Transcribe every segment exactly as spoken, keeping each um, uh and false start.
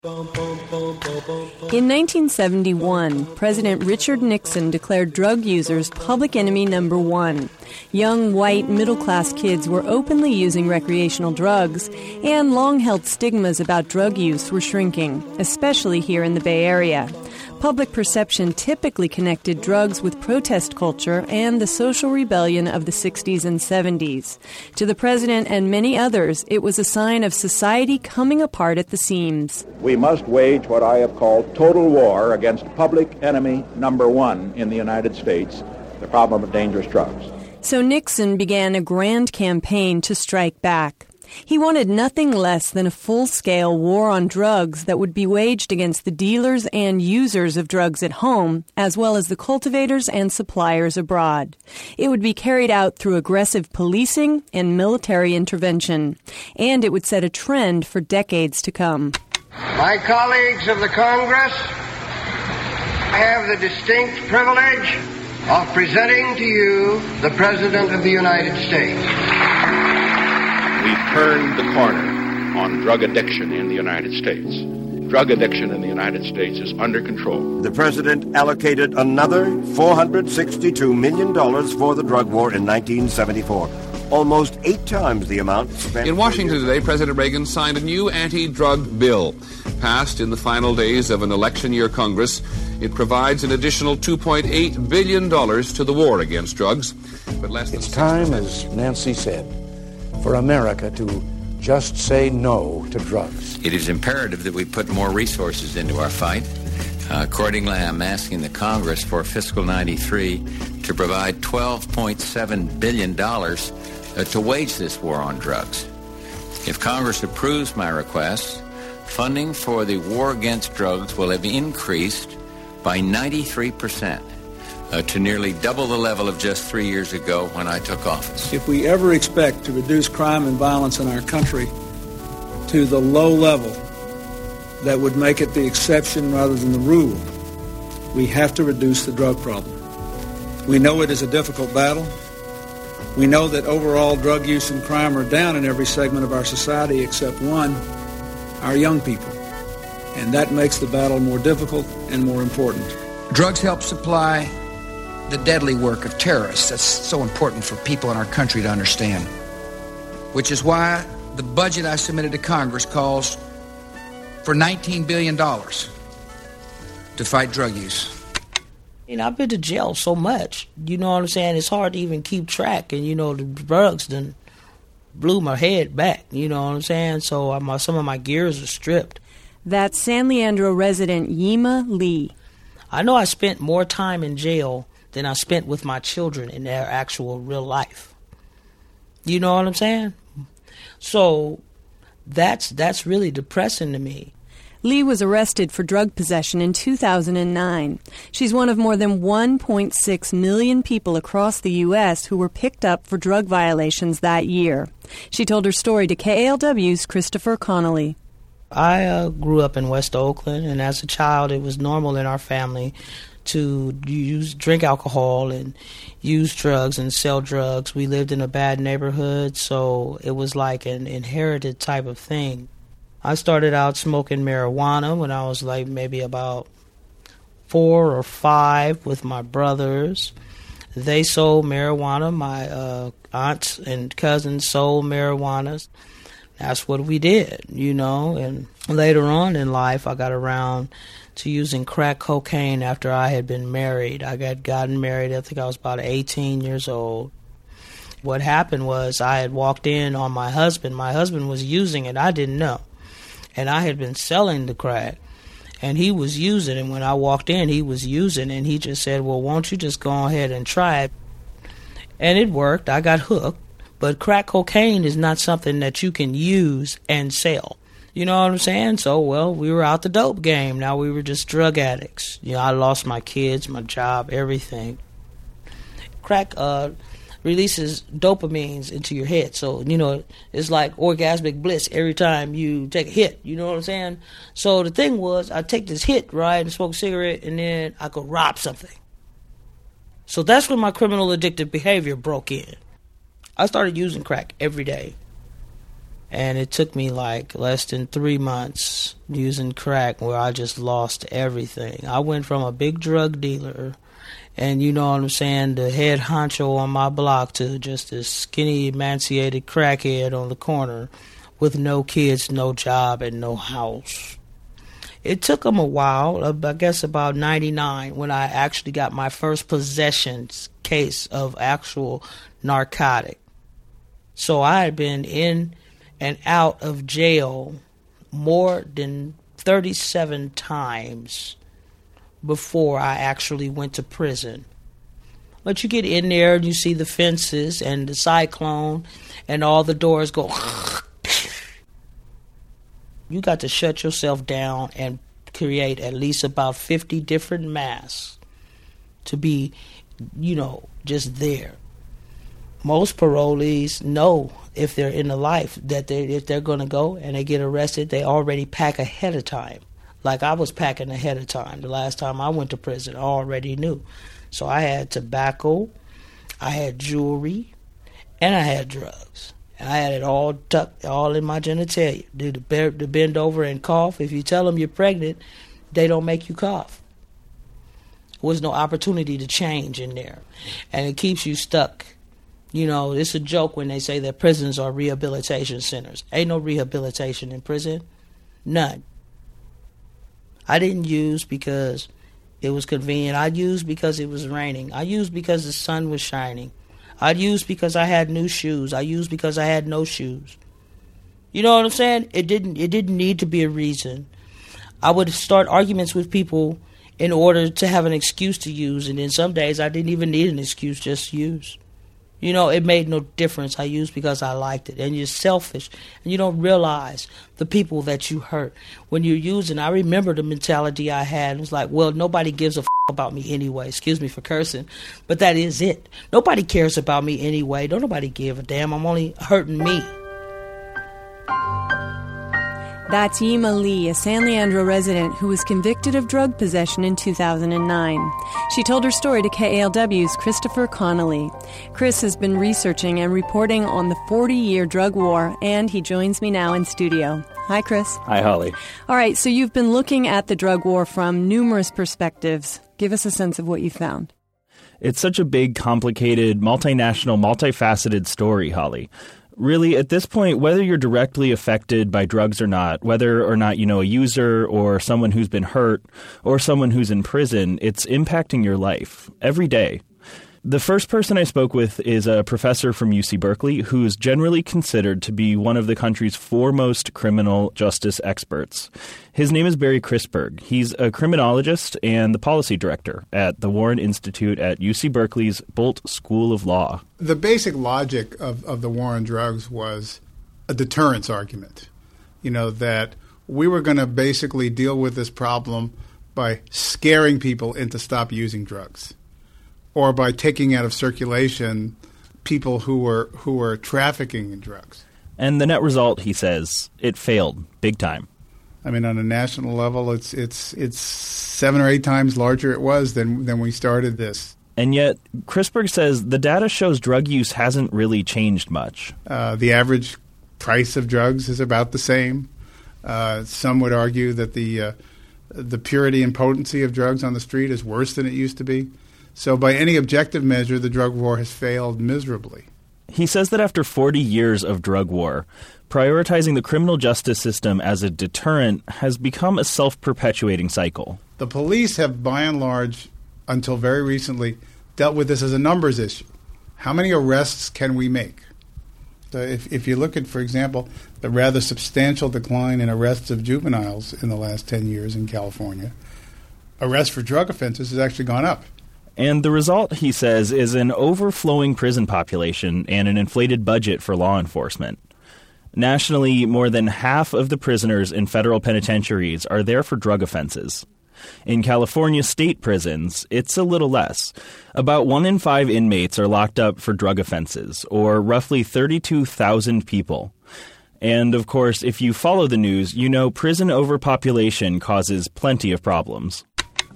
In nineteen seventy-one, President Richard Nixon declared drug users public enemy number one. Young, white, middle-class kids were openly using recreational drugs, and long-held stigmas about drug use were shrinking, especially here in the Bay Area. Public perception typically connected drugs with protest culture and the social rebellion of the sixties and seventies. To the president and many others, it was a sign of society coming apart at the seams. We must wage what I have called total war against public enemy number one in the United States, the problem of dangerous drugs. So Nixon began a grand campaign to strike back. He wanted nothing less than a full-scale war on drugs that would be waged against the dealers and users of drugs at home, as well as the cultivators and suppliers abroad. It would be carried out through aggressive policing and military intervention, and it would set a trend for decades to come. My colleagues of the Congress, I have the distinct privilege of presenting to you the President of the United States. We've turned the corner on drug addiction in the United States. Drug addiction in the United States is under control. The president allocated another four hundred sixty-two million dollars for the drug war in nineteen seventy-four, almost eight times the amount spent. In Washington today, President Reagan signed a new anti-drug bill. Passed in the final days of an election-year Congress, it provides an additional two point eight billion dollars to the war against drugs. But less than it's time, as Nancy said, for America to just say no to drugs. It is imperative that we put more resources into our fight. Uh, accordingly, I'm asking the Congress for fiscal ninety-three to provide twelve point seven billion dollars uh, to wage this war on drugs. If Congress approves my request, funding for the war against drugs will have increased by ninety-three percent. Uh, to nearly double the level of just three years ago when I took office. If we ever expect to reduce crime and violence in our country to the low level that would make it the exception rather than the rule, we have to reduce the drug problem. We know it is a difficult battle. We know that overall drug use and crime are down in every segment of our society except one, our young people. And that makes the battle more difficult and more important. Drugs help supply the deadly work of terrorists. That's so important for people in our country to understand. Which is why the budget I submitted to Congress calls for nineteen billion dollars to fight drug use. And I've been to jail so much, you know what I'm saying? It's hard to even keep track. And, you know, the drugs done blew my head back, you know what I'm saying? So I'm, some of my gears are stripped. That's San Leandro resident Yima Lee. I know I spent more time in jail than I spent with my children in their actual real life. You know what I'm saying? So that's that's really depressing to me. Lee was arrested for drug possession in two thousand nine. She's one of more than one point six million people across the U S who were picked up for drug violations that year. She told her story to K A L W's Christopher Connolly. I uh, grew up in West Oakland, and as a child it was normal in our family to use drink alcohol and use drugs and sell drugs. We lived in a bad neighborhood, so it was like an inherited type of thing. I started out smoking marijuana when I was like maybe about four or five with my brothers. They sold marijuana. My uh, aunts and cousins sold marijuana. That's what we did, you know. And later on in life, I got around to using crack cocaine after I had been married. I got gotten married, I think I was about eighteen years old. What happened was I had walked in on my husband. My husband was using it. I didn't know. And I had been selling the crack. And he was using it. And when I walked in, he was using it. And he just said, well, won't you just go ahead and try it? And it worked. I got hooked. But crack cocaine is not something that you can use and sell. You know what I'm saying? So, well, we were out the dope game. Now we were just drug addicts. You know, I lost my kids, my job, everything. Crack uh, releases dopamines into your head. So, you know, it's like orgasmic bliss every time you take a hit. You know what I'm saying? So the thing was, I'd take this hit, right, and smoke a cigarette, and then I could rob something. So that's when my criminal addictive behavior broke in. I started using crack every day. And it took me like less than three months using crack where I just lost everything. I went from a big drug dealer and, you know what I'm saying, the head honcho on my block to just this skinny, emaciated crackhead on the corner with no kids, no job, and no house. It took them a while, I guess about ninety-nine, when I actually got my first possessions case of actual narcotic. So I had been in and out of jail more than thirty-seven times before I actually went to prison. But you get in there and you see the fences and the cyclone and all the doors go. You got to shut yourself down and create at least about fifty different masks to be, you know, just there. Most parolees know if they're in the life that they if they're going to go and they get arrested, they already pack ahead of time. Like I was packing ahead of time. The last time I went to prison, I already knew. So I had tobacco, I had jewelry, and I had drugs. And I had it all tucked, all in my genitalia. Do the, the bend over and cough. If you tell them you're pregnant, they don't make you cough. There was no opportunity to change in there. And it keeps you stuck. You know, it's a joke when they say that prisons are rehabilitation centers. Ain't no rehabilitation in prison. None. I didn't use because it was convenient. I used because it was raining. I used because the sun was shining. I used because I had new shoes. I used because I had no shoes. You know what I'm saying? It didn't it didn't need to be a reason. I would start arguments with people in order to have an excuse to use, and then some days I didn't even need an excuse, just to use. You know, it made no difference. I used because I liked it. And you're selfish. And you don't realize the people that you hurt. When you're using, I remember the mentality I had. It was like, well, nobody gives a f- about me anyway. Excuse me for cursing. But that is it. Nobody cares about me anyway. Don't nobody give a damn. I'm only hurting me. That's Yima Lee, a San Leandro resident who was convicted of drug possession in two thousand nine. She told her story to K A L W's Christopher Connolly. Chris has been researching and reporting on the forty-year drug war, and he joins me now in studio. Hi, Chris. Hi, Holly. All right, so you've been looking at the drug war from numerous perspectives. Give us a sense of what you found. It's such a big, complicated, multinational, multifaceted story, Holly. Really, at this point, whether you're directly affected by drugs or not, whether or not you know a user or someone who's been hurt or someone who's in prison, it's impacting your life every day. The first person I spoke with is a professor from U C Berkeley who's generally considered to be one of the country's foremost criminal justice experts. His name is Barry Christberg. He's a criminologist and the policy director at the Warren Institute at U C Berkeley's Bolt School of Law. The basic logic of, of the war on drugs was a deterrence argument. You know, that we were going to basically deal with this problem by scaring people into stop using drugs, or by taking out of circulation people who were who were trafficking in drugs. And the net result, he says, it failed big time. I mean, on a national level, it's it's it's seven or eight times larger it was than than we started this. And yet, Christberg says the data shows drug use hasn't really changed much. Uh, the average price of drugs is about the same. Uh, some would argue that the uh, the purity and potency of drugs on the street is worse than it used to be. So by any objective measure, the drug war has failed miserably. He says that after forty years of drug war, prioritizing the criminal justice system as a deterrent has become a self-perpetuating cycle. The police have, by and large, until very recently, dealt with this as a numbers issue. How many arrests can we make? So if, if you look at, for example, the rather substantial decline in arrests of juveniles in the last ten years in California, arrests for drug offenses has actually gone up. And the result, he says, is an overflowing prison population and an inflated budget for law enforcement. Nationally, more than half of the prisoners in federal penitentiaries are there for drug offenses. In California state prisons, it's a little less. About one in five inmates are locked up for drug offenses, or roughly thirty-two thousand people. And, of course, if you follow the news, you know prison overpopulation causes plenty of problems.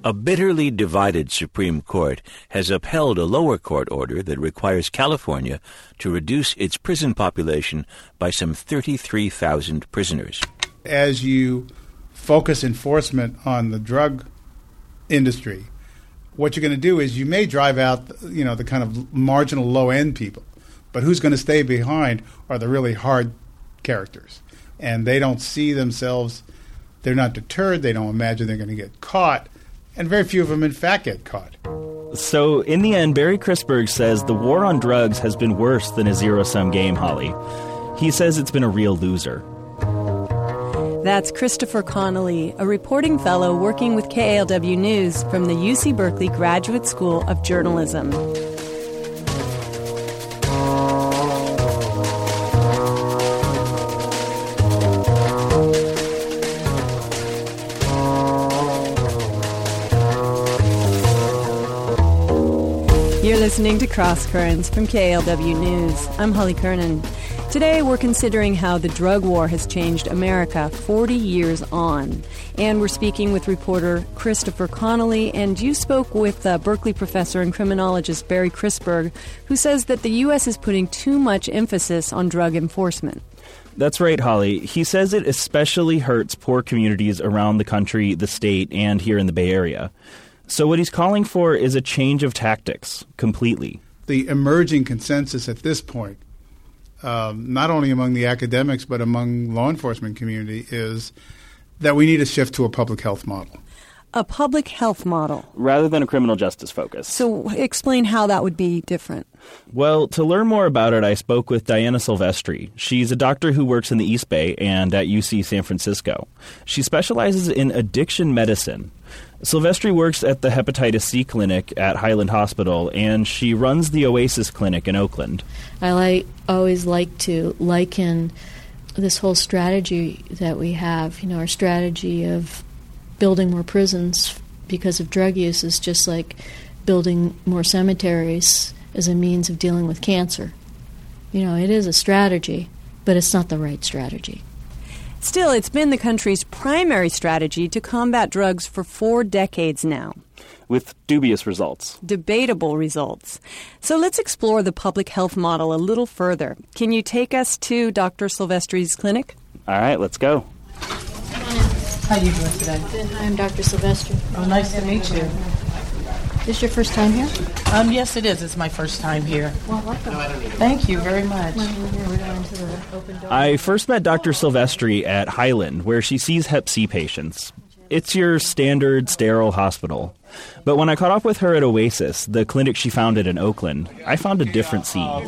A bitterly divided Supreme Court has upheld a lower court order that requires California to reduce its prison population by some thirty-three thousand prisoners. As you focus enforcement on the drug industry, what you're going to do is you may drive out, you know, the kind of marginal low-end people, but who's going to stay behind are the really hard characters. And they don't see themselves, they're not deterred, they don't imagine they're going to get caught, and very few of them, in fact, get caught. So, in the end, Barry Chrisberg says the war on drugs has been worse than a zero-sum game, Holly. He says it's been a real loser. That's Christopher Connolly, a reporting fellow working with K A L W News from the U C Berkeley Graduate School of Journalism. You're listening to Cross Currents from K A L W News. I'm Holly Kernan. Today we're considering how the drug war has changed America forty years on. And we're speaking with reporter Christopher Connolly, and you spoke with uh, Berkeley professor and criminologist Barry Chrisberg, who says that the U S is putting too much emphasis on drug enforcement. That's right, Holly. He says it especially hurts poor communities around the country, the state, and here in the Bay Area. So what he's calling for is a change of tactics, completely. The emerging consensus at this point, um, not only among the academics but among law enforcement community, is that we need to shift to a public health model. A public health model? Rather than a criminal justice focus. So explain how that would be different. Well, to learn more about it, I spoke with Diana Silvestri. She's a doctor who works in the East Bay and at U C San Francisco. She specializes in addiction medicine. Silvestri works at the Hepatitis C clinic at Highland Hospital, and she runs the Oasis Clinic in Oakland. I like, always like to liken this whole strategy that we have, you know, our strategy of building more prisons because of drug use is just like building more cemeteries as a means of dealing with cancer. You know, it is a strategy, but it's not the right strategy. Still, it's been the country's primary strategy to combat drugs for four decades now. With dubious results. Debatable results. So let's explore the public health model a little further. Can you take us to Doctor Silvestri's clinic? All right, let's go. How are you doing today? Good. Hi, I'm Doctor Silvestri. Oh, nice to meet you. This your first time here? Um, yes, it is. It's my first time here. Well, welcome. Thank you very much. We're going to the open door. I first met Doctor Silvestri at Highland, where she sees Hep C patients. It's your standard sterile hospital. But when I caught up with her at Oasis, the clinic she founded in Oakland, I found a different scene.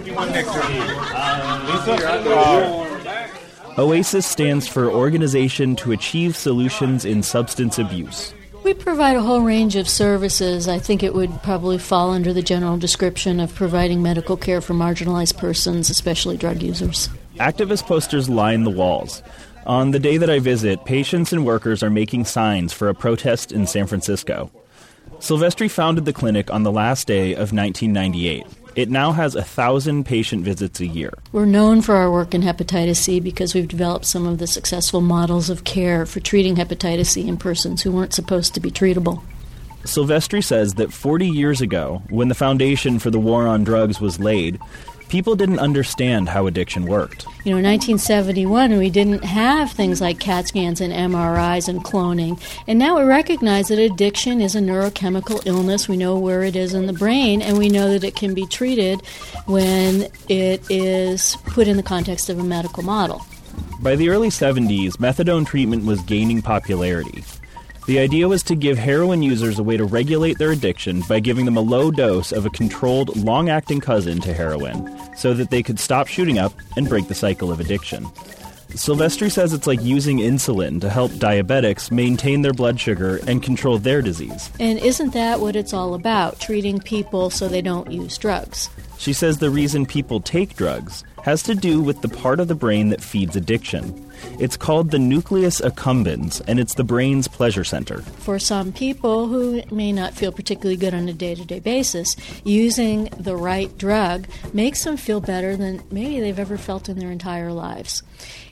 Oasis stands for Organization to Achieve Solutions in Substance Abuse. We provide a whole range of services. I think it would probably fall under the general description of providing medical care for marginalized persons, especially drug users. Activist posters line the walls. On the day that I visit, patients and workers are making signs for a protest in San Francisco. Silvestri founded the clinic on the last day of nineteen ninety-eight. It now has a thousand patient visits a year. We're known for our work in hepatitis C because we've developed some of the successful models of care for treating hepatitis C in persons who weren't supposed to be treatable. Silvestri says that forty years ago, when the foundation for the war on drugs was laid, people didn't understand how addiction worked. You know, in nineteen seventy-one, we didn't have things like CAT scans and M R Is and cloning. And now we recognize that addiction is a neurochemical illness. We know where it is in the brain, and we know that it can be treated when it is put in the context of a medical model. By the early seventies, methadone treatment was gaining popularity. The idea was to give heroin users a way to regulate their addiction by giving them a low dose of a controlled, long-acting cousin to heroin so that they could stop shooting up and break the cycle of addiction. Silvestri says it's like using insulin to help diabetics maintain their blood sugar and control their disease. And isn't that what it's all about, treating people so they don't use drugs? She says the reason people take drugs has to do with the part of the brain that feeds addiction. It's called the nucleus accumbens, and it's the brain's pleasure center. For some people who may not feel particularly good on a day-to-day basis, using the right drug makes them feel better than maybe they've ever felt in their entire lives.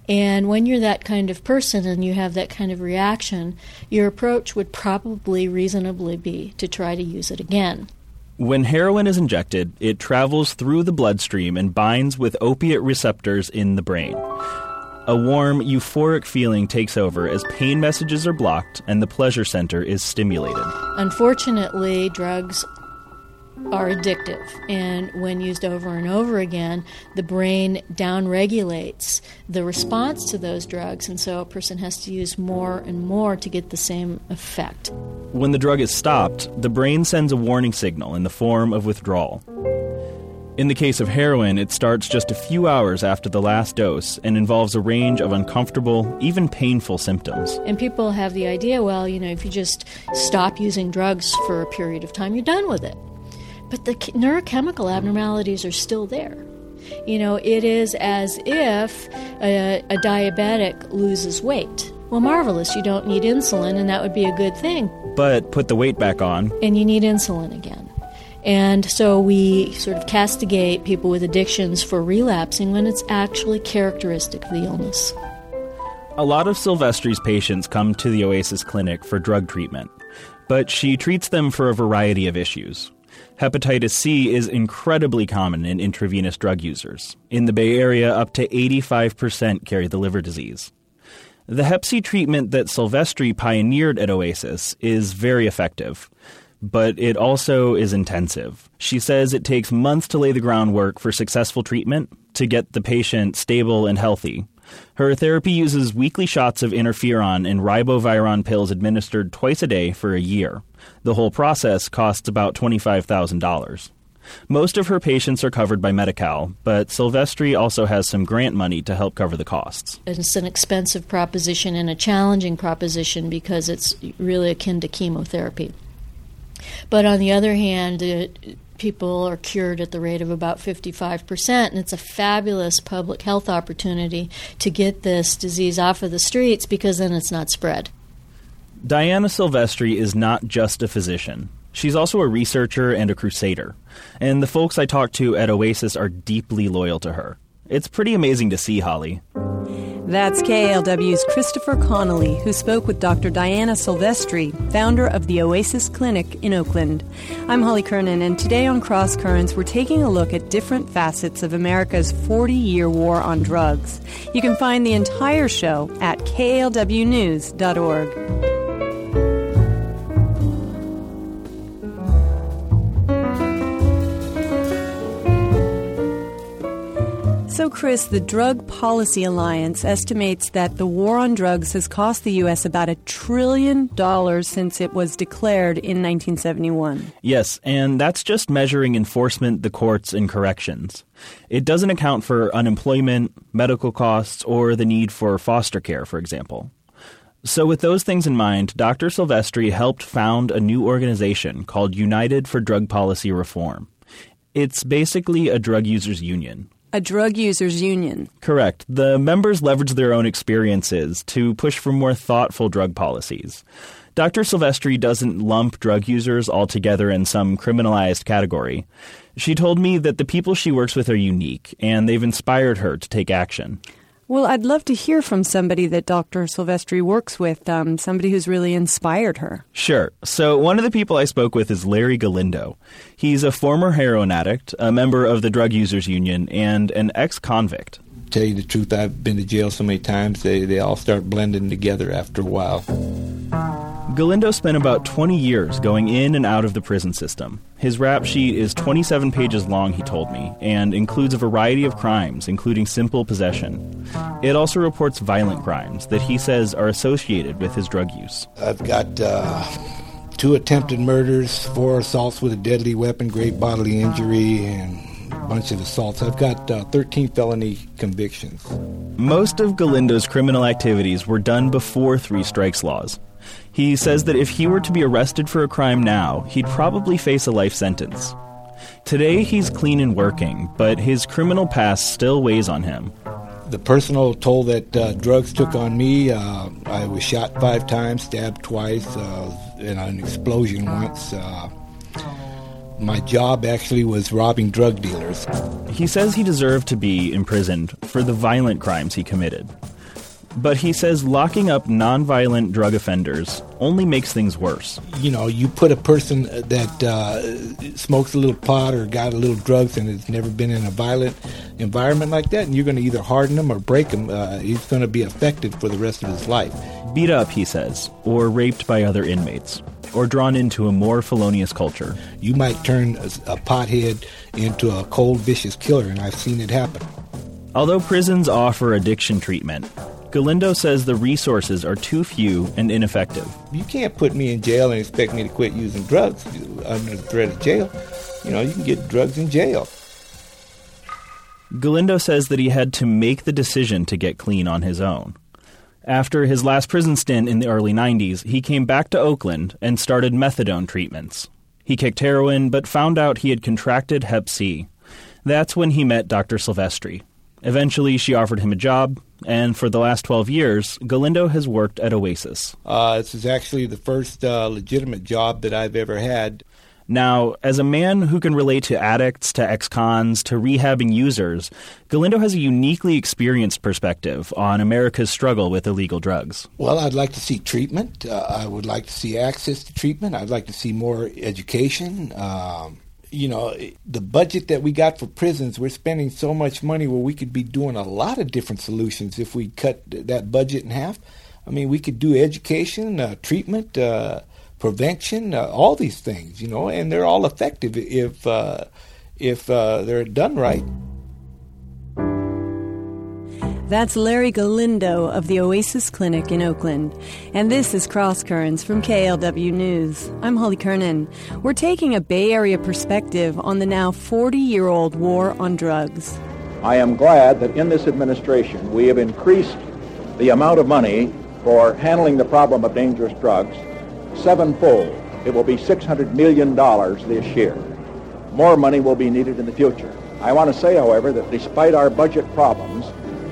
And when you're that kind of person and you have that kind of reaction, your approach would probably reasonably be to try to use it again. When heroin is injected, it travels through the bloodstream and binds with opiate receptors in the brain. A warm, euphoric feeling takes over as pain messages are blocked and the pleasure center is stimulated. Unfortunately, drugs are addictive, and when used over and over again, the brain downregulates the response to those drugs, and so a person has to use more and more to get the same effect. When the drug is stopped, the brain sends a warning signal in the form of withdrawal. In the case of heroin, it starts just a few hours after the last dose and involves a range of uncomfortable, even painful symptoms. And people have the idea, well, you know, if you just stop using drugs for a period of time, you're done with it. But the neurochemical abnormalities are still there. You know, it is as if a, a diabetic loses weight. Well, marvelous, you don't need insulin, and that would be a good thing. But put the weight back on, and you need insulin again. And so we sort of castigate people with addictions for relapsing when it's actually characteristic of the illness. A lot of Silvestri's patients come to the Oasis Clinic for drug treatment, but she treats them for a variety of issues. Hepatitis C is incredibly common in intravenous drug users. In the Bay Area, up to eighty-five percent carry the liver disease. The Hep C treatment that Silvestri pioneered at Oasis is very effective, but it also is intensive. She says it takes months to lay the groundwork for successful treatment to get the patient stable and healthy. Her therapy uses weekly shots of interferon and ribavirin pills administered twice a day for a year. The whole process costs about twenty-five thousand dollars. Most of her patients are covered by Medi-Cal, but Silvestri also has some grant money to help cover the costs. It's an expensive proposition and a challenging proposition because it's really akin to chemotherapy. But on the other hand, it, people are cured at the rate of about fifty-five percent, and it's a fabulous public health opportunity to get this disease off of the streets because then it's not spread. Diana Silvestri is not just a physician. She's also a researcher and a crusader. And the folks I talked to at Oasis are deeply loyal to her. It's pretty amazing to see, Holly. That's K A L W's Christopher Connolly, who spoke with Doctor Diana Silvestri, founder of the Oasis Clinic in Oakland. I'm Holly Kernan, and today on Cross Currents, we're taking a look at different facets of America's forty-year war on drugs. You can find the entire show at K A L W news dot org. So, Chris, the Drug Policy Alliance estimates that the war on drugs has cost the U S about a trillion dollars since it was declared in nineteen seventy-one. Yes, and that's just measuring enforcement, the courts, and corrections. It doesn't account for unemployment, medical costs, or the need for foster care, for example. So with those things in mind, Doctor Silvestri helped found a new organization called United for Drug Policy Reform. It's basically a drug users union. A drug users union. Correct. The members leverage their own experiences to push for more thoughtful drug policies. Doctor Silvestri doesn't lump drug users all together in some criminalized category. She told me that the people she works with are unique, and they've inspired her to take action. Well, I'd love to hear from somebody that Doctor Silvestri works with, um, somebody who's really inspired her. Sure. So one of the people I spoke with is Larry Galindo. He's a former heroin addict, a member of the Drug Users Union, and an ex-convict. Tell you the truth, I've been to jail so many times, they, they all start blending together after a while. Galindo spent about twenty years going in and out of the prison system. His rap sheet is twenty-seven pages long, he told me, and includes a variety of crimes, including simple possession. It also reports violent crimes that he says are associated with his drug use. I've got uh, two attempted murders, four assaults with a deadly weapon, grave bodily injury, and a bunch of assaults. I've got uh, thirteen felony convictions. Most of Galindo's criminal activities were done before three strikes laws. He says that if he were to be arrested for a crime now, he'd probably face a life sentence. Today, he's clean and working, but his criminal past still weighs on him. The personal toll that uh, drugs took on me, uh, I was shot five times, stabbed twice, uh, and an explosion once. Uh, my job actually was robbing drug dealers. He says he deserved to be imprisoned for the violent crimes he committed. But he says locking up nonviolent drug offenders only makes things worse. You know, you put a person that uh, smokes a little pot or got a little drugs and has never been in a violent environment like that, and you're going to either harden him or break him. Uh, he's going to be affected for the rest of his life. Beat up, he says, or raped by other inmates, or drawn into a more felonious culture. You might turn a, a pothead into a cold, vicious killer, and I've seen it happen. Although prisons offer addiction treatment, Galindo says the resources are too few and ineffective. You can't put me in jail and expect me to quit using drugs under the threat of jail. You know, you can get drugs in jail. Galindo says that he had to make the decision to get clean on his own. After his last prison stint in the early nineties, he came back to Oakland and started methadone treatments. He kicked heroin, but found out he had contracted hep C. That's when he met Doctor Silvestri. Eventually, she offered him a job, and for the last twelve years, Galindo has worked at Oasis. Uh, this is actually the first uh, legitimate job that I've ever had. Now, as a man who can relate to addicts, to ex-cons, to rehabbing users, Galindo has a uniquely experienced perspective on America's struggle with illegal drugs. Well, I'd like to see treatment. Uh, I would like to see access to treatment. I'd like to see more education. Um, you know, the budget that we got for prisons, we're spending so much money where we could be doing a lot of different solutions if we cut that budget in half. I mean, we could do education, uh, treatment, uh prevention, uh, all these things, you know, and they're all effective if uh, if uh, they're done right. That's Larry Galindo of the Oasis Clinic in Oakland. And this is Cross Currents from K L W News. I'm Holly Kernan. We're taking a Bay Area perspective on the now forty-year-old war on drugs. I am glad that in this administration we have increased the amount of money for handling the problem of dangerous drugs sevenfold. It will be six hundred million dollars this year. More money will be needed in the future. I want to say, however, that despite our budget problems,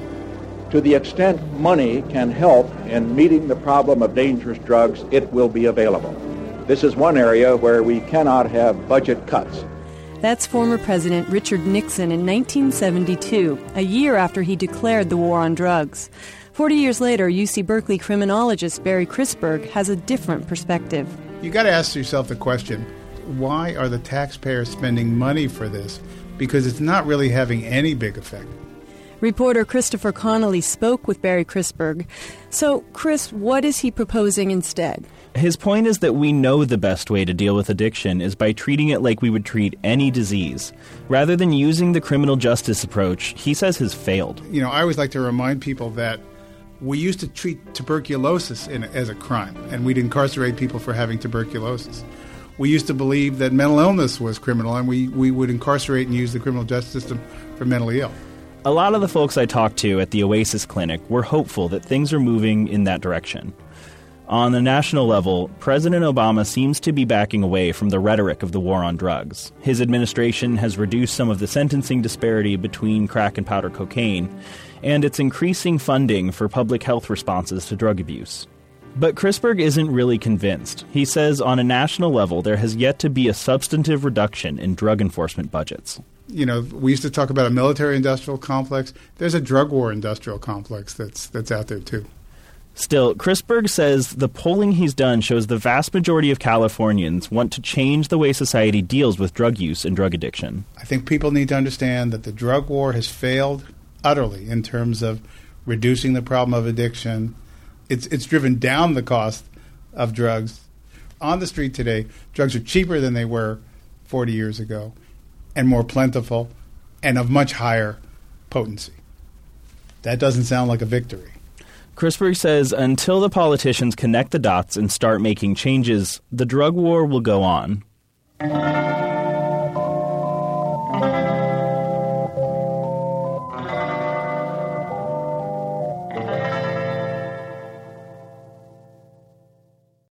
to the extent money can help in meeting the problem of dangerous drugs, it will be available. This is one area where we cannot have budget cuts. That's former President Richard Nixon in nineteen seventy-two, a year after he declared the war on drugs. Forty years later, U C Berkeley criminologist Barry Crisberg has a different perspective. You got to ask yourself the question, why are the taxpayers spending money for this? Because it's not really having any big effect. Reporter Christopher Connolly spoke with Barry Crisberg. So, Chris, what is he proposing instead? His point is that we know the best way to deal with addiction is by treating it like we would treat any disease. Rather than using the criminal justice approach, he says has failed. You know, I always like to remind people that we used to treat tuberculosis in, as a crime, and we'd incarcerate people for having tuberculosis. We used to believe that mental illness was criminal, and we, we would incarcerate and use the criminal justice system for mentally ill. A lot of the folks I talked to at the Oasis Clinic were hopeful that things are moving in that direction. On the national level, President Obama seems to be backing away from the rhetoric of the war on drugs. His administration has reduced some of the sentencing disparity between crack and powder cocaine, and it's increasing funding for public health responses to drug abuse. But Crisberg isn't really convinced. He says on a national level there has yet to be a substantive reduction in drug enforcement budgets. You know, we used to talk about a military-industrial complex. There's a drug war industrial complex that's that's out there, too. Still, Crisberg says the polling he's done shows the vast majority of Californians want to change the way society deals with drug use and drug addiction. I think people need to understand that the drug war has failed utterly in terms of reducing the problem of addiction. It's it's driven down the cost of drugs. On the street today, drugs are cheaper than they were forty years ago and more plentiful and of much higher potency. That doesn't sound like a victory. Crisberg says until the politicians connect the dots and start making changes, the drug war will go on.